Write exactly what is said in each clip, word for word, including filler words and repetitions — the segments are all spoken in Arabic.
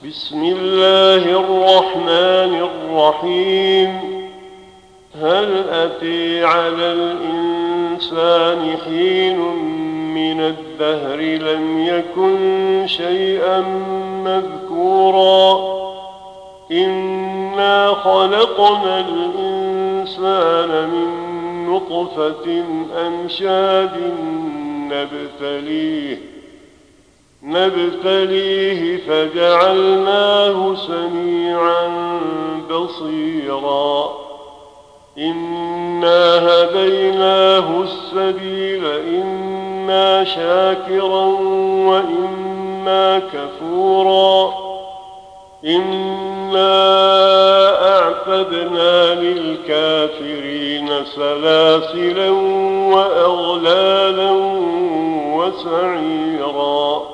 بسم الله الرحمن الرحيم. هل أتي على الإنسان حين من الدهر لم يكن شيئا مذكورا إنا خلقنا الإنسان من نطفة أمشاج نبتليه نبتليه فجعلناه سميعا بصيرا إنا هديناه السبيل إما شاكرا وإما كفورا إنا أعتدنا للكافرين سلاسلا وأغلالا وسعيرا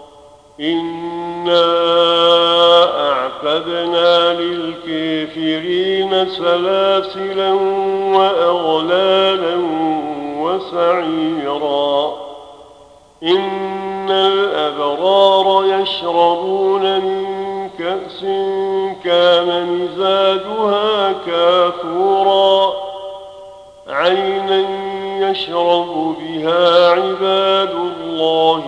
إنا أعتدنا للكافرين سلاسلا وأغلالا وسعيرا إن الأبرار يشربون من كأس كان مزاجها كافورا عينا يشرب بها عباد الله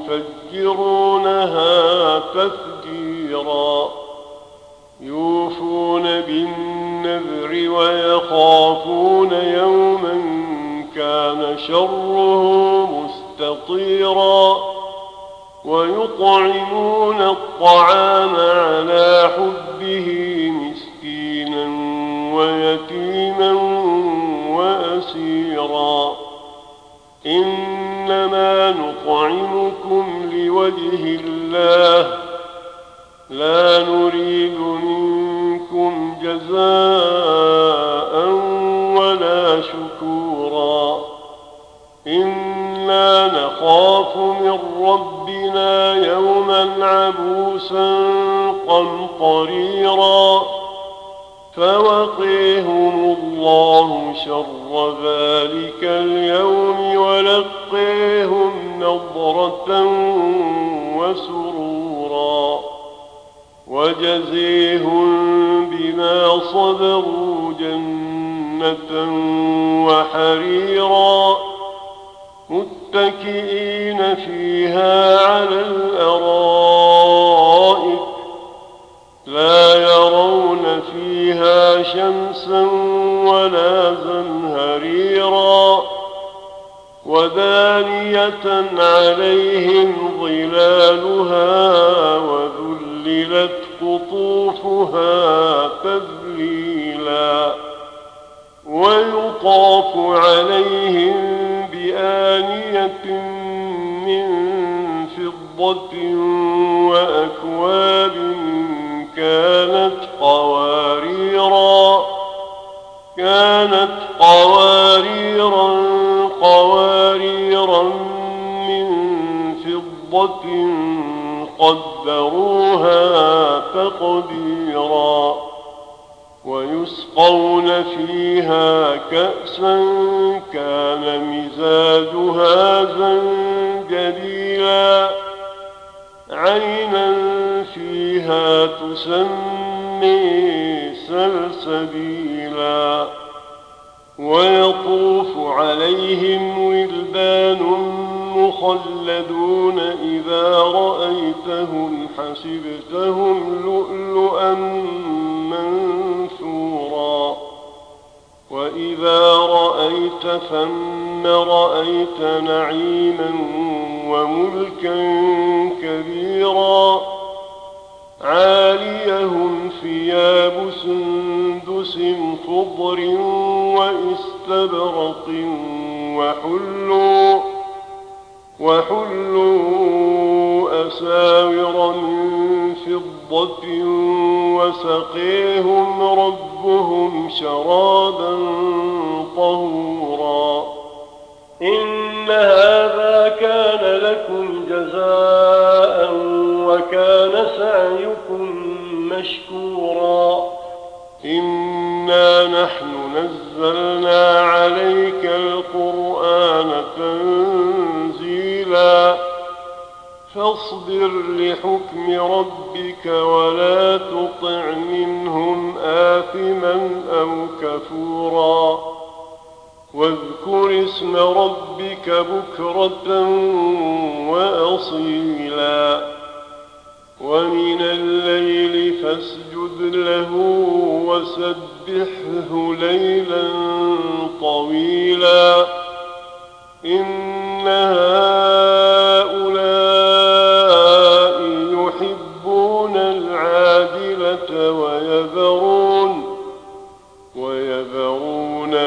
يفجرونها تفجيرا يوفون بالنذر ويخافون يوما كان شره مستطيرا ويطعمون الطعام على حبه مسكينا ويتيما وأسيرا إنما نطعمكم لوجه الله لا نريد منكم جزاء ولا شكورا إنا نخاف من ربنا يوما عبوسا قمطريرا فوقيهم الله شر ذلك اليوم ولقيهم نضرة وسرورا وجزيهم بما صبروا جنة وحريرا متكئين فيها على الأرائك لا يرون فيها شمسا ولا زمهريرا ودانية عليهم ظلالها وذللت قطوفها تذليلا ويطاف عليهم بآنية من فضة وأكواب كانت قواريرا كانت قواريرا قواريرا من فضة قدروها تقديرا ويسقون فيها كأسا كان مزاجها زنجبيلا عينا فيها تسمي سلسبيلا ويطوف عليهم ولدان مخلدون إذا رأيتهم حسبتهم لؤلؤا منثورا وإذا رأيت ثم رأيت نعيما وملكا كبيرا عاليهم ثياب سندس خضر واستبرق وحلوا وحلوا أساور من فضة وسقيهم ربهم شرابا طهورا إن هذا كان لكم جزاء وكان سعيكم مشكورا إنا نحن نزلنا عليك القرآن تنزيلا فاصبر لحكم ربك ولا تطع منهم آثما أو كفورا واذكر اسم ربك بكرة وأصيلا ومن الليل فاسجد له وسبحه ليلا طويلا إن هؤلاء يحبون العاجلة ويذرون ويذرون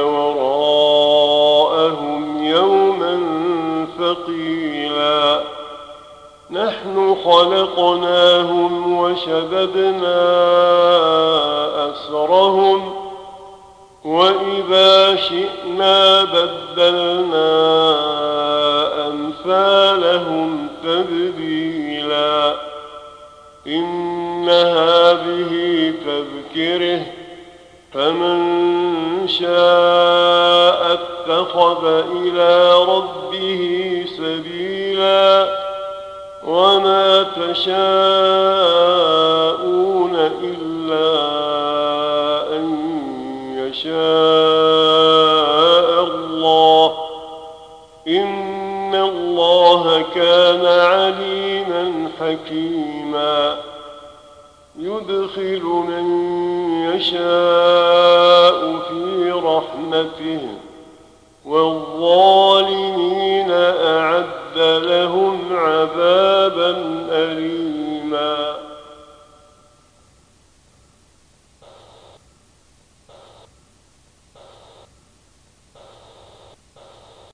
وراءهم يوما ثقيلا نحن خلقناهم وشددنا أسرهم وإذا شئنا بدلنا أمثالهم تبديلا إن هذه تذكره فمن شاء اتخذ إلى ربه سبيلا وما تشاءون إلا أن يشاء الله إن الله كان عليما حكيما يدخل من يشاء في رحمته والظالمين أعد لهم عذابا أليما